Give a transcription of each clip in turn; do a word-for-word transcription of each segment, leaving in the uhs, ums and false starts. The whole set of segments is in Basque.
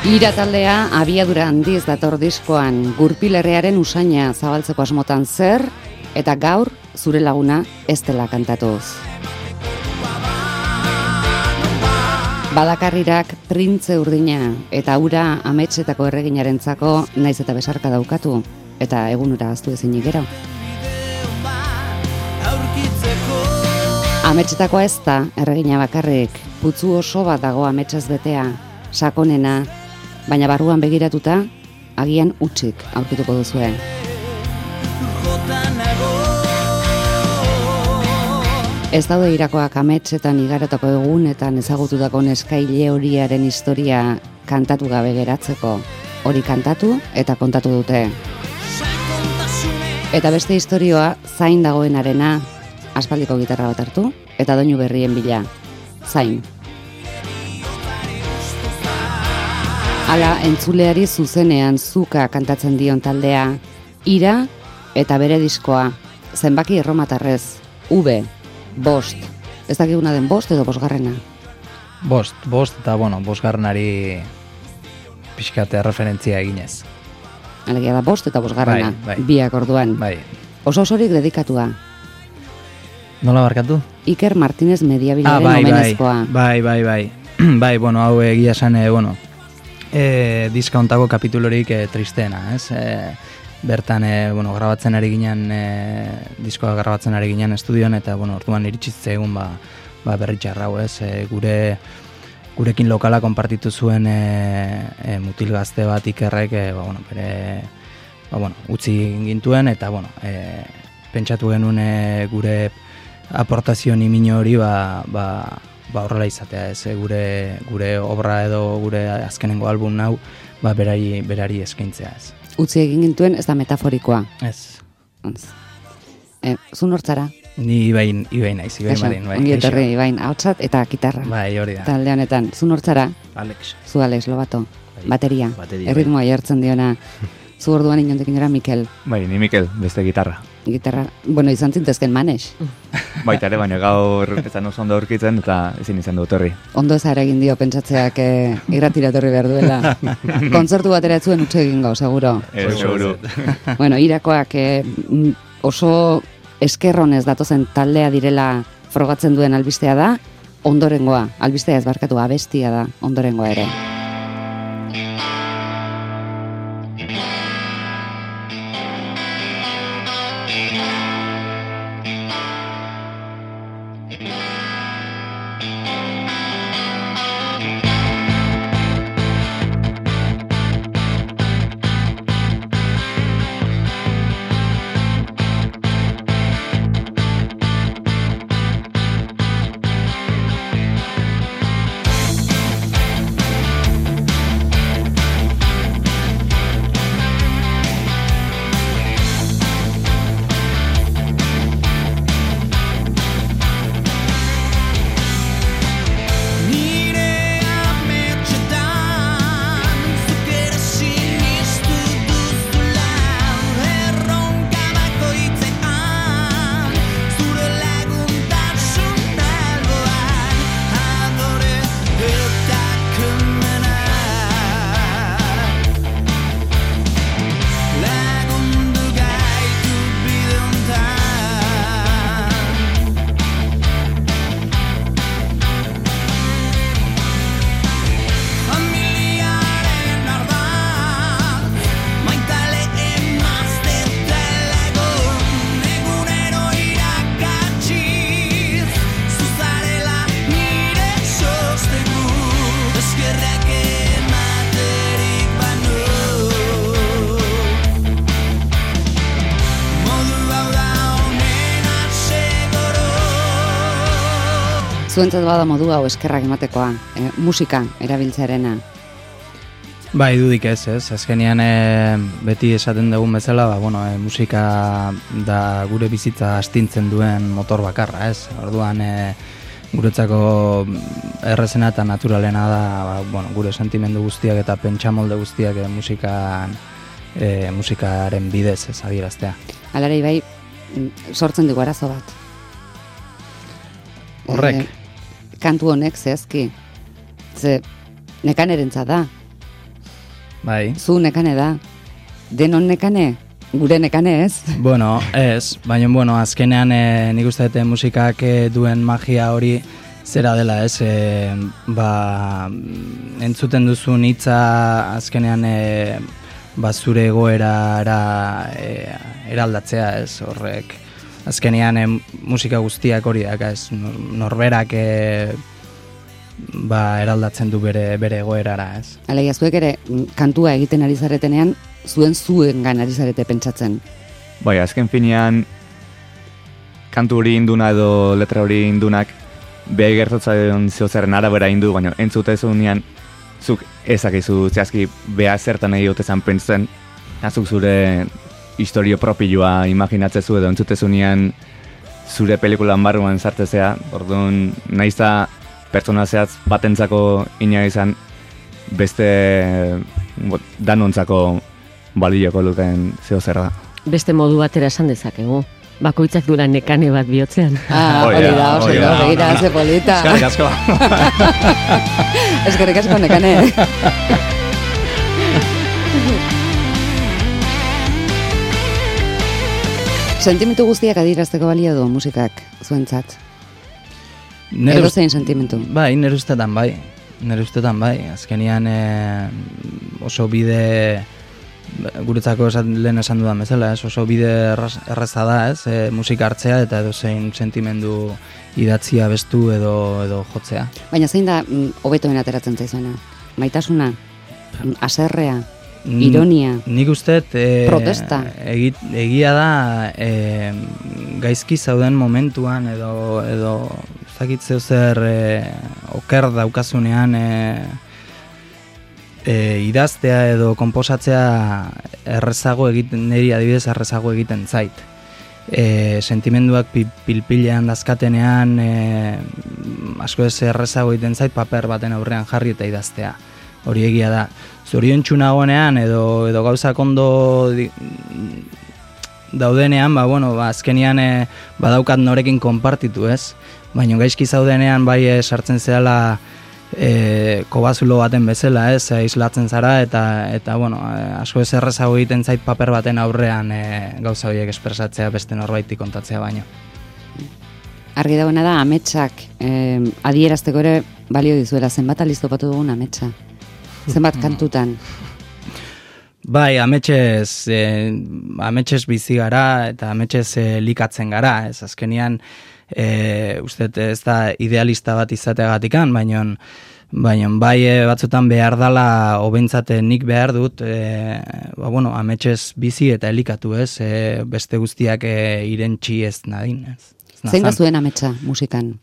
Ira taldea abiadura handiz dator diskoan, gurpilerrearen usaina zabaltzeko asmotan zer, eta gaur zure laguna ez dela kantatuz. Balakarrirak printze urdina eta ura ametsetako erreginarentzako naiz eta besarka daukatu, eta egunura aztu ezinik gero. Ametsetakoa ez da erregina bakarrik, putzu oso bat dago ametsaz betea, sakonena, baina barruan begiratuta, agian hutsik aurkituko duzue. Ez daude irakoak ametsetan igarotako egunetan ezagututako neskaile horiaren historia kantatu gabe geratzeko. Hori kantatu eta kontatu dute. Eta beste historioa zain dagoenarena, aspaldiko gitarra bat hartu, eta doinu berrien bila. Zain. Hala, entzuleari zuzenean zuka kantatzen dion taldea, ira eta bere diskoa, zenbaki erromatarrez, V, bost. Ez dakiguna den bost edo bosgarrena? Bost, bost eta, bueno, bosgarrenari pixkate referentzia eginez. Alegia da bost eta bosgarrena, bai, bai. Biak orduan. Bai. Oso osorik dedikatua. Nola barkatu? Iker Martínez Mediabilaren ah, bai, omenezkoa. Bai, bai, bai. Bai, bueno, hau egia esan, eh, bueno, E, diska ontako kapitulorik e, tristeena, ez? E, bertan, e, bueno, grabatzen ari ginen, e, diskoa grabatzen ari ginen estudioan, eta, bueno, orduan iritsitze egun, ba, ba berritxarrau, ez? E, gure, gurekin lokala konpartitu zuen e, e, mutil gazte bat Ikerrek, e, ba, bueno, bere, ba, bueno, utzi gintuen, eta, bueno, e, pentsatu genuen e, gure aportazio nimino hori, ba, ba, ba horrela izatea, ez, gure gure obra edo gure azkenengo album hau, ba berari berari eskaintzea, ez. Utzi egin gintuen, ez da metaforikoa. Ez. Eh, zu nortzara? Ni Ibain, Ibain naiz, Ibain Marin, bai. Ongi etorri, Ibain, ahotsat eta gitarra. Bai, hori da. Talde honetan, zu nortzara? Alex. Zu Alex Lobato. Bai. Bateria. Bateria. Erritmoa jartzen diona. Zu orduan inondik inora Mikel. Bai, ni Mikel, beste gitarra. Gitarra, bueno, izan zintezken Manes. Baita ere, baina gaur ezan oso ondo aurkitzen eta ezin izan dut horri. Ondo ez egin dio pentsatzeak eh, irratira etorri behar duela. Kontzertu batera ez zuen utxe egingo, seguro. Eh, seguro. Bueno, irakoak eh, oso eskerronez datozen taldea direla frogatzen duen albistea da, ondorengoa, albistea ez barkatu, abestia da, ondorengoa ere. Zuentzat bada modu hau eskerrak ematekoa, eh, musika erabiltzearena. Bai, dudik ez, ez. Azkenean e, beti esaten dugun bezala, ba, bueno, e, musika da gure bizitza astintzen duen motor bakarra, ez. Orduan e, guretzako errezena eta naturalena da, ba, bueno, gure sentimendu guztiak eta pentsamolde guztiak e, musikan, e, musikaren bidez ez adieraztea. Alare, bai, sortzen dugu arazo bat. Horrek? E, kantu honek zehazki, ze nekanerentza da. Bai. Zu nekane da. Denon nekane? Gure nekane ez? Bueno, ez, baina, bueno, azkenean e, nik uste dute musikak e, duen magia hori zera dela, ez, e, ba, entzuten duzun hitza azkenean e, ba, zure egoerara e, eraldatzea, ez, horrek. Azkenean e, musika guztiak hori daka, ez, norberak e, ba, eraldatzen du bere, bere egoerara, ez. Alegia, zuek ere, kantua egiten ari zaretenean, zuen zuen gan ari zarete pentsatzen. Bai, azken finean, kantu hori induna edo letra hori indunak, beha gertatzen zehotzaren arabera indu, baina entzutezunean, zuk ezakizu zehazki beha zertan egotezan pentsen, azuk zure historio propioa imaginatzezu edo entzutezunean zure pelikulan barruan sartzezea, orduan nahiza pertsona zehatz batentzako ina izan beste bot, danontzako balioko luken zeo zer da. Beste modu batera esan dezakegu. Bakoitzak dura nekane bat bihotzean. Ah, hori da, oso da, begira, ze polita. Eskerrik asko. Eskerrik asko nekane. Sentimentu guztiak adierazteko balio du musikak zuentzat. Edo zein sentimentu? Bai, nire ustetan bai. Nire ustetan bai. Azkenian e, oso bide, guretzako esan, lehen esan dudan bezala, ez? Oso bide erreza da, ez? E, musika hartzea eta edo zein sentimendu idatzia bestu edo, edo jotzea. Baina zein da hobetoen ateratzen zaizuena? Maitasuna? Haserrea? Ironia? Nik uste e, protesta? Egi, egia da e, gaizki zauden momentuan edo, edo zakitzeo zer e, oker daukazunean e, e, idaztea edo konposatzea errezago egiten, niri adibidez errezago egiten zait. E, sentimenduak pilpilean dazkatenean e, asko ez errezago egiten zait paper baten aurrean jarri eta idaztea. Hori egia da. Zoriontsu nagoenean edo, edo gauzak ondo di, daudenean, ba, bueno, ba, azkenian e, badaukat norekin konpartitu, ez? Baina gaizki zaudenean bai e, sartzen zehala e, kobazulo baten bezala, ez? E, islatzen zara eta, eta bueno, e, asko ez errezago egiten zait paper baten aurrean e, gauza horiek espresatzea beste norbaiti kontatzea baino. Argi dagoena da, ametsak eh, adierazteko ere balio dizuela, zenbat aliz topatu dugun ametsa? Zenbat kantutan? Bai, ametsez, eh, ametsez bizi gara eta ametsez eh, likatzen gara, ez azkenian, eh, uste ez da idealista bat izateagatikan, baina baina bai eh, batzutan behar dala, hobentzate nik behar dut, eh, ba, bueno, ametsez bizi eta elikatu, ez, eh, beste guztiak eh, irentxi ez nadin, ez. Zein da zuen ametsa musikan?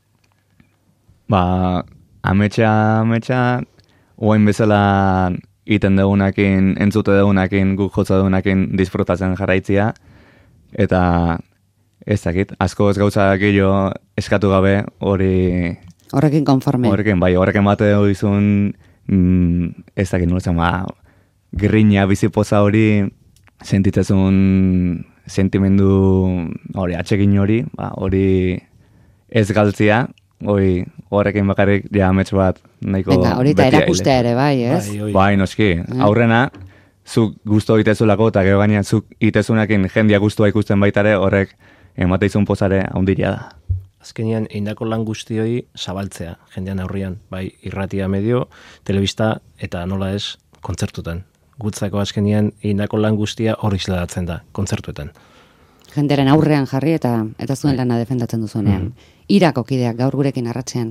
Ba, ametsa, ametsa, oain bezala iten dugunakin, entzute dugunakin, guk jotza dugunakin disfrutatzen jarraitzia, eta ez dakit, asko ez gauza gehiago eskatu gabe hori... Horrekin konforme. Horrekin, bai, horrekin bate izun, mm, ez dakit, nola zen, ba, grina bizipoza hori, sentitzezun sentimendu hori, atxekin hori, ba, hori ez galtzia, hori horrekin bakarrik ja amets bat nahiko Venga, horita erakustea ere, bai, ez? Bai, bai noski, aurrena, zuk gusto itezulako, eta gero gainean zuk itezunakin jendia gustua ikusten baitare, horrek emateizun pozare haundiria da. Azkenean, eindako lan guztioi zabaltzea, jendean aurrian, bai, irratia medio, telebista, eta nola ez, kontzertutan. Gutzako azkenean, eindako lan guztia hori isladatzen da, kontzertuetan. Jenderen aurrean jarri eta eta zuen lana defendatzen duzunean. Mm. Irako kideak gaur gurekin arratsean.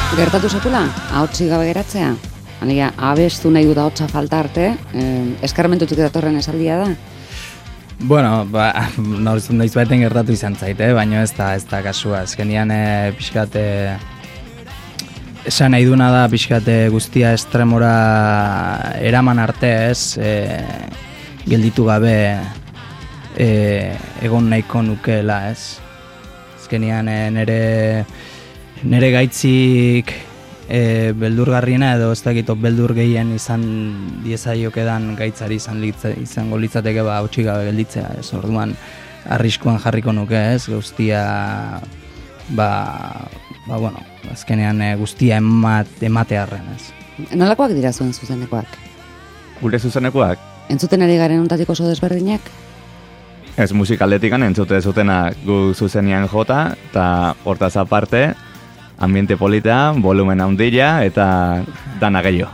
Gertatu sekula, ahotsi gabe geratzea? Alegia, abestu nahi dut ahotsa falta arte, eh, eskarmentutik datorren esaldia da? Bueno, ba, noiz baiten gertatu izan zaite, baina ez da, ez da kasua. Ezkenian e, pixkate, esan nahi duna da pixkate guztia estremora eraman arte ez, e, gelditu gabe e, egon nahiko nukeela ez. Ezkenian e, nere, nere gaitzik e, beldurgarriena edo ez dakit beldur gehien izan diezaiokedan gaitzari izan litza, izango litzateke ba hotxik gabe gelditzea, ez orduan arriskuan jarriko nuke, ez, guztia ba, ba bueno, azkenean e, guztia emat, ematearren, ez. Nolakoak dira zuen zuzenekoak? Gure zuzenekoak? Entzuten ari garen ontatik oso desberdinak? Ez musikaldetikan entzute zutena gu zuzenian jota, eta hortaz aparte, ambiente polita, volumen handia eta dana gehiago.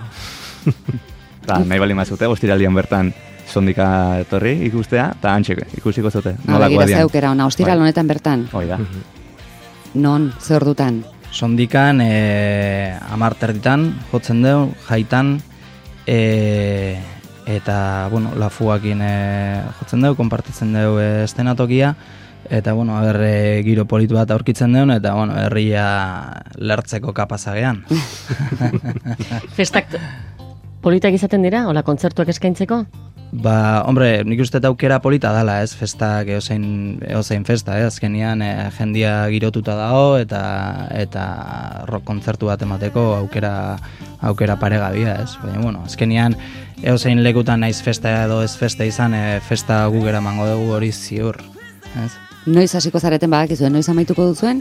Ta, nahi bali mazute, ostiralian bertan sondika etorri ikustea, eta antxe ikusiko zute. Begira zeukera ona, ostiral honetan bertan. Hoi da. Non, ze ordutan? Sondikan e, amarterditan, jotzen deu, jaitan, e, eta, bueno, lafuakin e, jotzen deu, konpartitzen deu e, estenatokia, eta, bueno, haber, e, giro politu bat aurkitzen deun, eta, bueno, herria lertzeko kapazagean. Festak politak izaten dira, hola kontzertuak eskaintzeko? Ba, hombre, nik uste aukera polita dala, ez, festak eozein, eozein festa, ez, azkenian e, jendia girotuta dago, eta eta rock kontzertu bat emateko aukera, aukera paregabia, ez, baina, bueno, azkenian eozein lekutan naiz festa edo ez festa izan, e, festa gugera mango dugu hori ziur, ez. Noiz hasiko zareten badakizuen, noiz amaituko duzuen?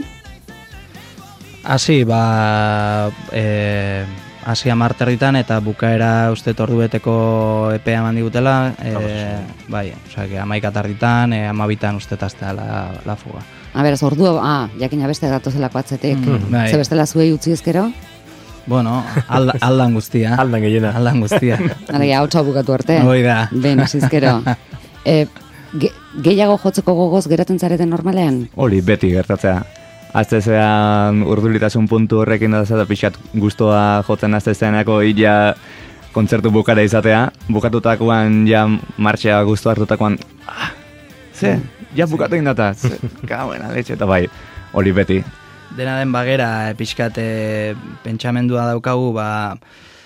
Hasi, ba, e, hasi amarterritan eta bukaera uste ordu beteko epea eman digutela, e, bai, osea, amaika tarditan, e, amabitan uste taztea la, la fuga. A beraz, ordu, ah, jakina beste datozelako atzetik, mm, bai. Ze bestela zuei utzi ezkero? Bueno, alda, aldan guztia. Aldan gehiena. Aldan guztia. Alegia, hautsa bukatu arte. Hoi da. Ben, asizkero. E, ge, gehiago jotzeko gogoz geratzen zareten normalean? Hori, beti gertatzea. Aztezean urduritasun puntu horrekin da zeta pixat guztua jotzen aztezeanako illa kontzertu bukara izatea. Bukatutakoan ja martxea guztu hartutakoan, ah, ze, ja bukatu indata, ze, gauen aletxe eta bai, hori beti. Dena den bagera, pixkate pentsamendua daukagu, ba,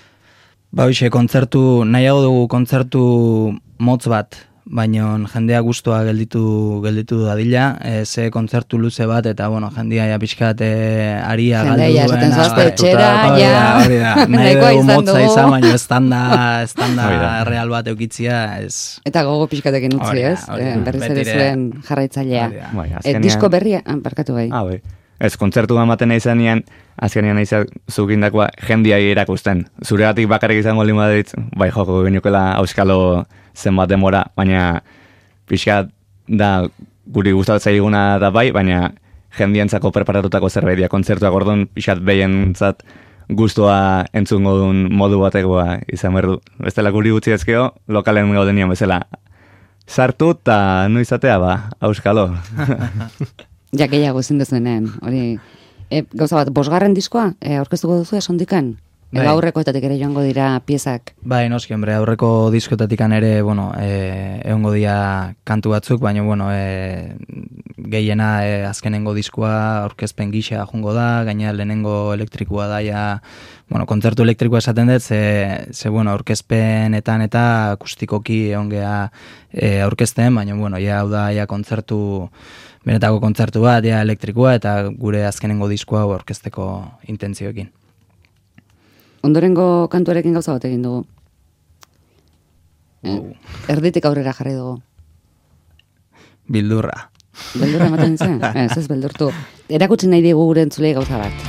ba hoxe, kontzertu, nahiago dugu kontzertu motz bat, baina jendea guztua gelditu gelditu dadila, e, ze kontzertu luze bat, eta, bueno, jendea ja pixkate aria galdu duen. Jendea, esaten zoazte etxera, ja. Hori da, nahi dugu motza izan, baina estanda, estanda real bat eukitzia, ez. Eta gogo pixkatekin utzi, ez? Berriz ere zuen jarraitzailea. E, disko berria, barkatu gai. Ah, bai. Ez, kontzertu ematen izanean, azkenean izan zugindakoa jendiai erakusten. Zuregatik bakarrik izango lima dit, bai joko genukela auskalo zenbat demora, baina pixka da guri gustatzen zaiguna da bai, baina jendientzako preparatutako zerbait kontzertuak orduan pixkat behientzat gustua entzungo duen modu batekoa izan berdu. Bestela guri gutzi ezkeo, lokalen gaudenian bezala. Sartu eta nu izatea ba, auskalo. Ja, gehiago ezin dezuenen, hori, e, gauza bat, bosgarren diskoa, e, aurkeztuko duzu esondikan? Bai. Edo aurrekoetatik ere joango dira piezak? Bai, noski, hombre, aurreko diskoetatik ere, bueno, e, egongo dira kantu batzuk, baina, bueno, e, gehiena e, azkenengo diskoa aurkezpen gisa jungo da, gaina lehenengo elektrikoa da, ja, bueno, kontzertu elektrikoa esaten dut, ze, ze bueno, aurkezpenetan eta akustikoki egongea e, aurkezten, baina, bueno, ja, hau da, ja, kontzertu, benetako kontzertu bat, ja, elektrikoa, eta gure azkenengo diskoa aurkezteko intentzioekin. Ondorengo kantuarekin gauza bat egin dugu. Oh. Erditik aurrera jarri dugu. Bildurra. Beldurra ematen zen? Ez, ez beldurtu. Erakutsi nahi digu gure entzulei gauza bat.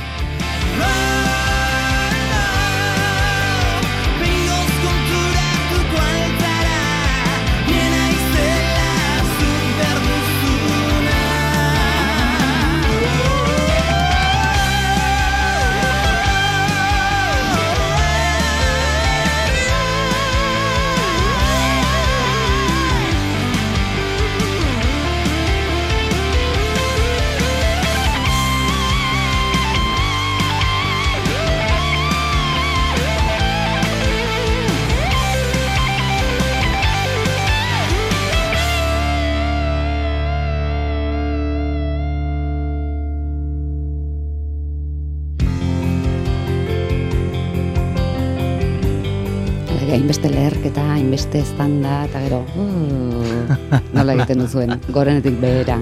hainbeste leherketa, hainbeste estanda, eta gero, uh, nola egiten duzuen, gorenetik behera.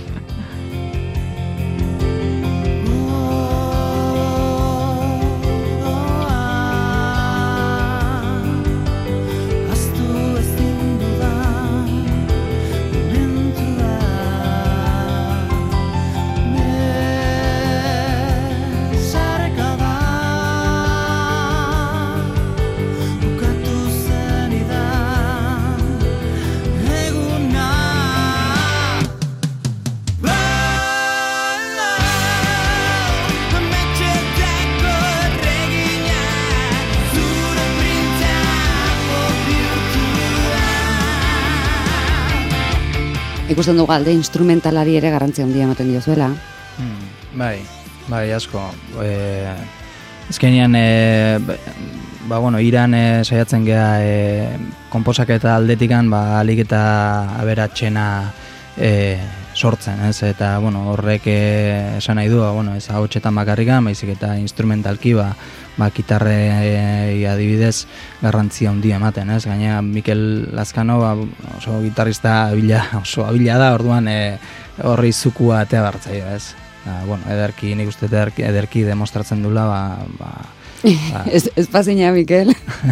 Ikusten dugu alde instrumentalari ere garrantzia handia ematen diozuela. Hmm, bai, bai, asko. E, ezkenean, e, ba, bueno, iran e, saiatzen geha e, konposaketa aldetikan, ba, alik eta aberatxena e, sortzen, ez? Eta, bueno, horrek e, esan nahi du, ba, bueno, ez ahotsetan bakarrikan, baizik eta instrumentalki, ba, ba, gitarrei adibidez garrantzia handia ematen, ez? Gaina Mikel Lazkano ba, oso gitarrista abila, oso abila da, orduan e, horri zukua atea bartzaio, ez? Ba, bueno, ederki, nik uste ederki, ederki demostratzen dula, ba... ba, ba. ez, ez pasina, Mikel.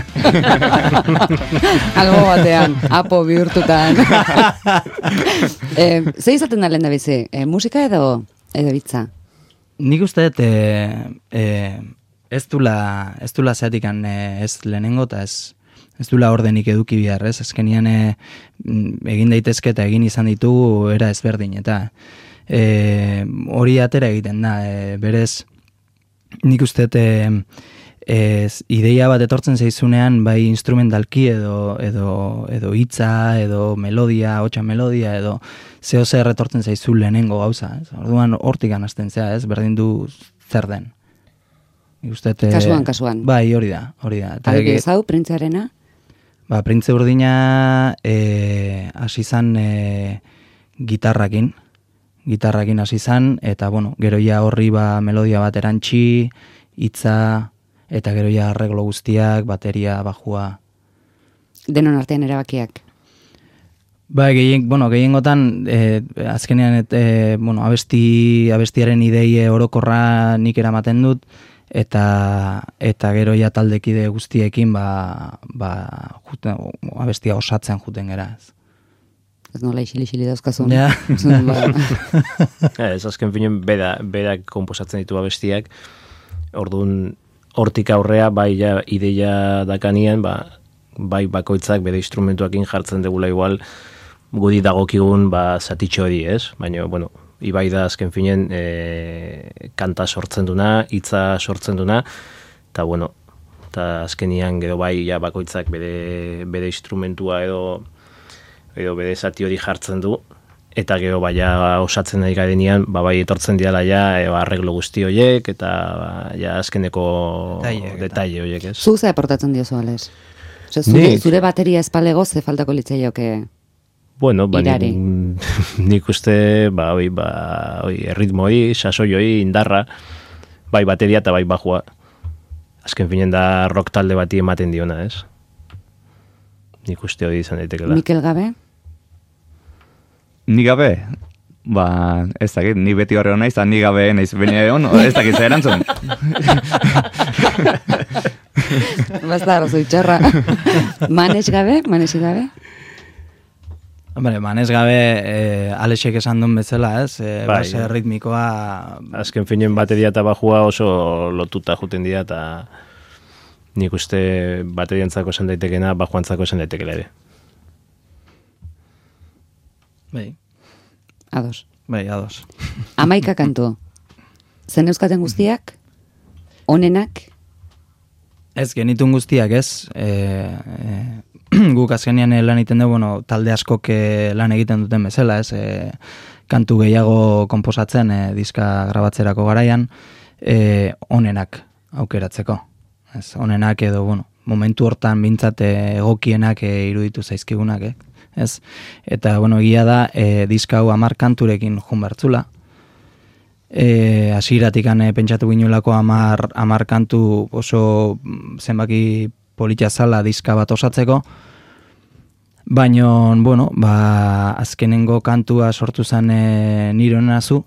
Algo batean, apo bihurtutan. e, ze izaten da lehen da bizi? E, musika edo, edo bitza? Nik uste dut... E, e, Ez dula, ez dula zeatikan ez lehenengo eta ez, ez dula ordenik eduki behar, ez? Azkenian e, egin daitezke eta egin izan ditugu era ezberdin, eta e, hori atera egiten da, e, berez nik uste e, ez, ideia bat etortzen zaizunean bai instrumentalki edo edo edo hitza edo melodia, hotsa melodia edo zeo zer etortzen zaizu lehenengo gauza, ez? Orduan hortik hasten zea, ez? Berdin du zer den. Ustete, kasuan, kasuan. Bai, hori da, hori da. Adibidez hau, printzearena? Ba, printze urdina e, hasi zan e, gitarrakin, gitarrakin hasi zan, eta, bueno, gero ja horri ba, melodia bat erantxi, hitza, eta gero ja arreglo guztiak, bateria, bajua. Denon artean erabakiak? Ba, gehien, bueno, gehiengotan, e, azkenean, et, e, bueno, abesti, abestiaren ideie orokorra nik eramaten dut, eta eta gero ja taldekide guztiekin ba, ba juten, abestia osatzen juten gera, ez. Ez nola isili-isili dauzkazun. Ja. Ez azken finen beda, bedak komposatzen ditu abestiak, orduan hortik aurrea bai ja ideia dakanean, ba, bai bakoitzak bere instrumentuakin jartzen degula igual gudi dagokigun ba zatitxo hori, ez? Baina, bueno, ibai da azken finen e, kanta sortzen duna, hitza sortzen duna, eta bueno, eta azkenian gero bai ja bakoitzak bere, bere instrumentua edo edo bere zati hori jartzen du, eta gero bai ja osatzen nahi garenean, ba bai etortzen diala ja e, arreglo guzti horiek, eta ba, ja azkeneko detaile horiek, ez? Zu ze aportatzen diozu, Ales? Zure, zure bateria espalego ze faltako litzaioke? Bueno, ba, nik, nik uste, ba, oi, ba, oi, erritmoi, sasoioi, indarra, bai bateria eta bai bajua. Azken finen da rock talde bati ematen diona, ez? Nik uste hori izan daitekela. Mikel gabe? Ni gabe? Ba, ez dakit, ni beti horre hona izan, ni gabe naiz bine egon, ez dakit zer erantzun. Basta, arrazoi txarra. Manes gabe? Manes gabe? Hombre, manez gabe e, Alexek esan duen bezala, ez? E, bai, base ritmikoa... Azken finen bateria eta bajua oso lotuta juten dira, eta nik uste bateriantzako esan daitekena, bajuantzako esan daitekela ere. Bai. Ados. Bai, ados. Amaika kantu. Zen euskaten guztiak? Onenak? Ez, genitun guztiak, ez? E, e, guk azkenean lan egiten dugu, bueno, talde askok lan egiten duten bezala, ez? E, kantu gehiago konposatzen e, diska grabatzerako garaian, e, onenak aukeratzeko. Ez, onenak edo, bueno, momentu hortan bintzat egokienak e, iruditu zaizkigunak, eh? Ez? Eta, bueno, egia da, e, diska hau hamar kanturekin jun bertzula. E, asiratik ane pentsatu ginuelako amar, amar kantu oso zenbaki politia zala diska bat osatzeko, baina, bueno, ba, azkenengo kantua sortu zen e, nire nazu,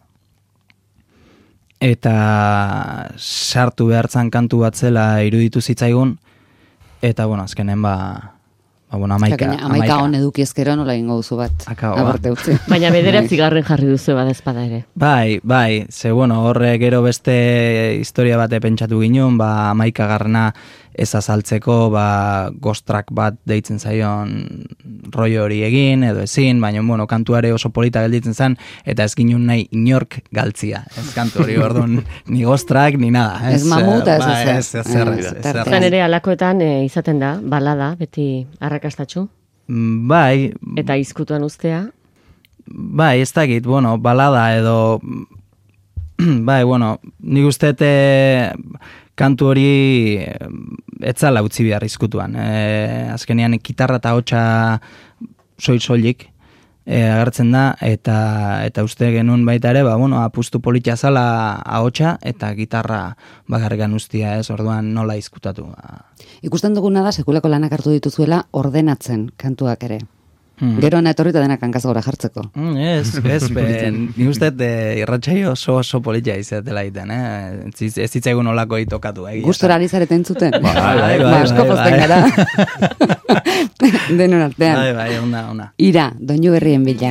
eta sartu behartzan kantu bat zela iruditu zitzaigun, eta, bueno, azkenen, ba, ba bueno, amaika. Amaika, amaika on eduki ezkero nola ingo duzu bat. Akabo, Abarte utzi. Baina bederatzi garren jarri duzu badezpada ere. Bai, bai, ze bueno, horre gero beste historia bate pentsatu ginen, ba, amaika garrana ez azaltzeko, ba, gostrak bat deitzen zaion rollo hori egin, edo ezin, baina, bueno, kantuare oso polita gelditzen zen, eta ez ginen nahi inork galtzia, ez kantu hori, orduan, ni gostrak, ni nada. Ez mamuta, ez ba, ezer. ez ezer, ez ezer. Zan ere alakoetan e, izaten da, balada, beti arrakastatxu, Bai, eta izkutuan ustea. bai, ez dakit, bueno, balada edo, bai, bueno, nik uste te kantu hori etzala utzi behar izkutuan. E, azkenean, gitarra eta hotxa soil-soilik e, agertzen da, eta eta uste genuen baita ere, ba, bueno, apustu politia zala ahotsa eta gitarra bakarrikan ustia, ez, orduan nola izkutatu. Ikusten duguna da, sekulako lanak hartu dituzuela ordenatzen kantuak ere. Hmm. Gero hona etorrita denak hankaz gora jartzeko. Mm, ez, ez, ben, ni uste e, irratsaio oso oso politia izatela egiten, eh? Ez, ez zitzaigun olako itokatu, eh? Gustora ari zareten zuten? Bai, bai, Ba, bai, asko bai, pozten bai. gara. Denon artean. Bai, bai, ona, ona. Ira, doinu berrien bila.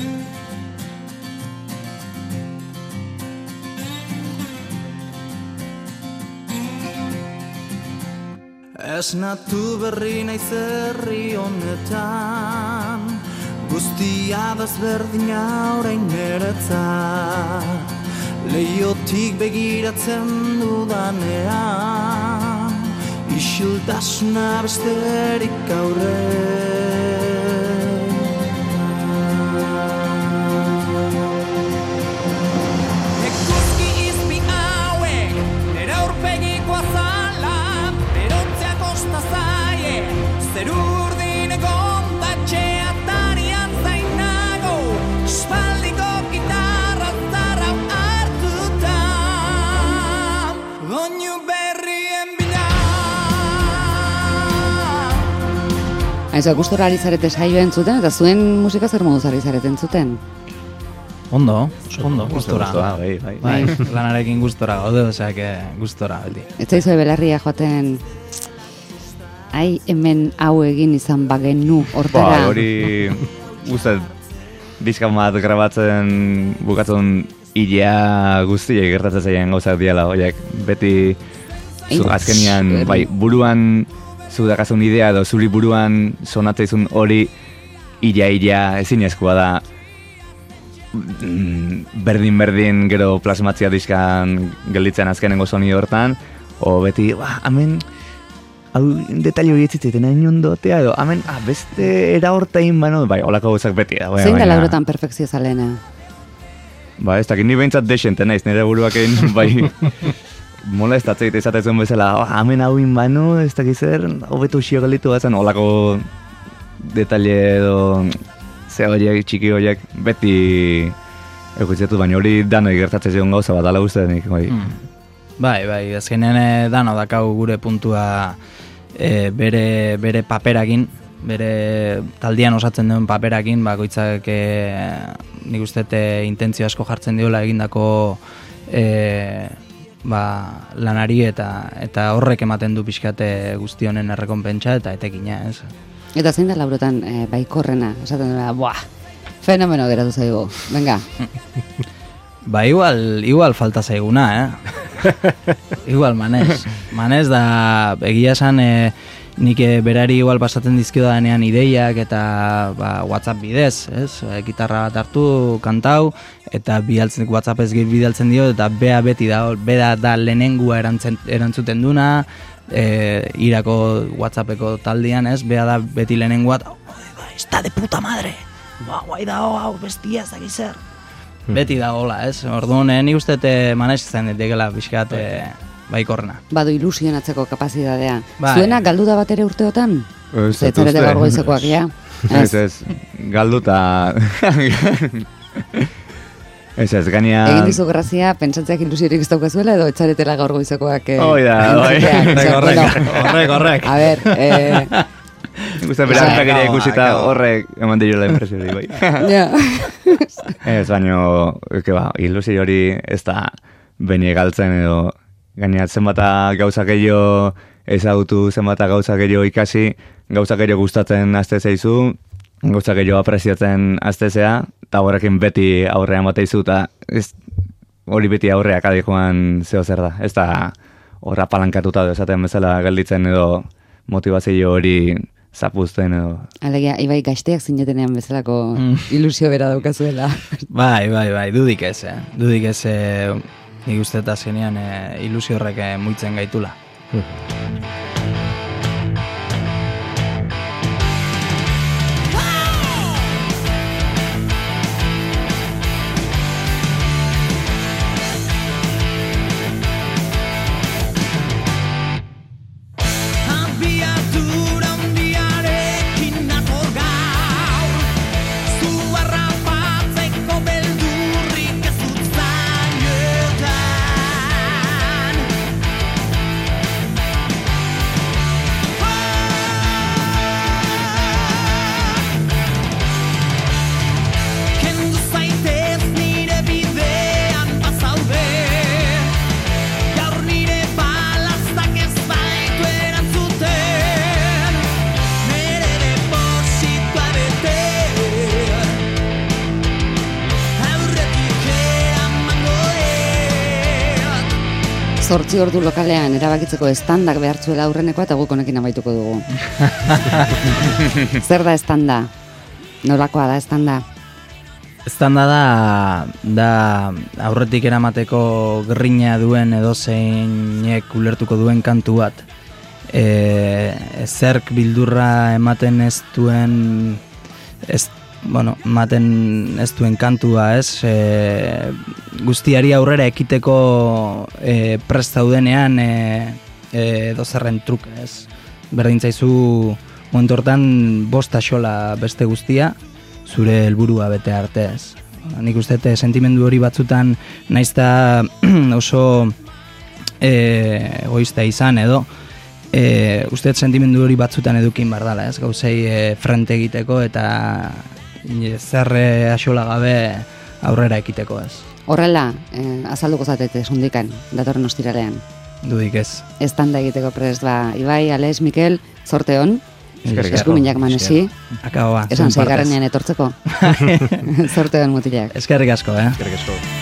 Esnatu berri naiz herri honetan, guztia desberdina orain niretzat. Leiotik begiratzen dudanean, isiltasuna besterik aurrean. Eguzki izpi hauek, nire aurpegiko azala, berontzea kosta zaie, zer urdin egon tatxea tarian zainago, espaldiko gitarra zarra hartuta, doinu berrien bila. Aizu, gustora ari zarete saioa entzuten, eta zuen musika zer moduz ari zareten zuten? Ondo, ondo, gustora. Gustora, bai, bai. Bai, lanarekin gustora gaude, osea que gustora beti. Ez zaizue belarria joaten, ai, hemen hau egin izan bagenu, hortara. Ba, hori guztat bizkan bat grabatzen bukatzen hilea guztiek gertatzen zaien gauzak diala, horiek beti zu, Ei, azkenian, bai, buruan zu dakazun idea edo zuri buruan sonatzaizun hori hilea-hilea ezinezkoa da berdin-berdin gero plasmatzia dizkan gelditzen azkenengo soni hortan, o beti, ba, hemen hau detaile hori etzitzen hain ondotea, edo hemen, ah, beste era hortain bano, bai, holako gauzak beti da. Bai, Zein da baina- laurotan perfekzio zalena? Ba, ez dakit, ni behintzat desente naiz, nire buruak egin, bai, molestatzeit izatezen bezala, oh, hemen hauin bano, ez dakit zer, hobeto xio gelditu bazen, holako detaile edo ze horiek, txiki horiek, beti eukitzetu, baina hori danoi gertatzen zion gauza bat, ala uste denik, bai. Mm. Bai, bai, azkenean eh, dano dakau gure puntua eh, bere, bere paperakin, bere taldian osatzen duen paperakin, bakoitzak eh, nik uste te intentzio asko jartzen diola egindako eh, ba, lanari eta eta horrek ematen du pixkate guzti honen errekonpentsa eta etekina, ez? Eta zein da laurotan e, baikorrena, esaten dira, buah, fenomeno geratu zaigu, venga. Ba, igual, igual falta zaiguna, eh? Igual, manez. Manez da, egia esan, e, nik eh, berari igual pasatzen dizkio danean ideiak eta ba, WhatsApp bidez, ez? E, gitarra bat hartu, kantau, eta bidaltzen, WhatsApp ez bidaltzen dio, eta bea beti da, bera da lehenengua erantzen, erantzuten duna, e, irako WhatsAppeko taldean, ez? Bea da beti lehenengua, ba, está de puta madre, ba, guai da, hau, bestia, ez dakiz zer. Beti da hola, ez? Orduan, eh, nik uste te manez zen ditekela pixkat eh, baikorrena. Badu ilusionatzeko kapazitatea. Bai. Zuena galdu da bat ere urteotan? Ez, ez Zetzarete uste. gaur goizekoak, ja? Ez, ez, galduta... Ez ez, gaina... Egin dizu grazia, pentsatzeak ilusiorik ez daukazuela edo etxaretela gaur goizekoak... Eh, Hoi da, hoi. Horrek, horrek, horrek. A ber, eh... Gusta berantak ere ikusita horrek eman dira impresio hori, bai. Ja. Ez, baino, eke ba, ilusio hori ez da beni galtzen edo gaina zenbata gauza gehiago ezagutu, zenbata gauza gehiago ikasi, gauza gehiago gustatzen azte zeizu, gauza gehiago apreziatzen aztezea, eta horrekin beti aurrean bateizu, eta ez, hori beti aurreak adi joan zeo zer da. Ez da horra palankatuta edo esaten bezala gelditzen edo motivazio hori zapuzten edo... Alegia, ibai gazteak zinetenean bezalako ilusio bera daukazuela. Bai, bai, bai, dudik ez, eh? Dudik ez, eh, nik uste eta azkenean eh, ilusio horrek eh, muitzen gaitula. Abiadura handiarekin nator gaur, zu harrapatzeko beldurrik ez dut zainetan. Kendu zaitez nire bidean bazaude, gaur nire balaztak ez baitu erantzuten, nire depositoa bete, aurretik eramango dut. Zortzi ordu lokalean erabakitzeko estandak behartzuela aurrenekoa eta guk honekin amaituko dugu. Zer da estanda? Nolakoa da estanda? Estanda da, da aurretik eramateko grina duen edo zeinek ulertuko duen kantu bat. E, zerk bildurra ematen ez duen, ez, bueno, ematen ez duen kantua, ez? E, guztiari aurrera ekiteko e, prest zaudenean e, e, edo zerren truke, ez? Berdin zaizu momentu hortan bost axola beste guztia, zure helburua bete arte, ez. Nik uste dut sentimendu hori batzutan naizta oso e, egoista izan edo e, uste dut sentimendu hori batzutan edukin behar dela, ez. Gauzei e, frente egiteko eta e, zerre axola gabe aurrera ekiteko, ez. Horrela, eh, azalduko zatete sundikan, datorren ostiralean. Dudik ez. Estanda egiteko prest ba, Ibai, Ales, Mikel, zorte hon, Eskerrik asko. eskuminak manesi, Akabo ba. esan zuen partez. zeigarrenean etortzeko. Zorte hon mutilak. Eskerrik asko, eh. Eskerrik asko.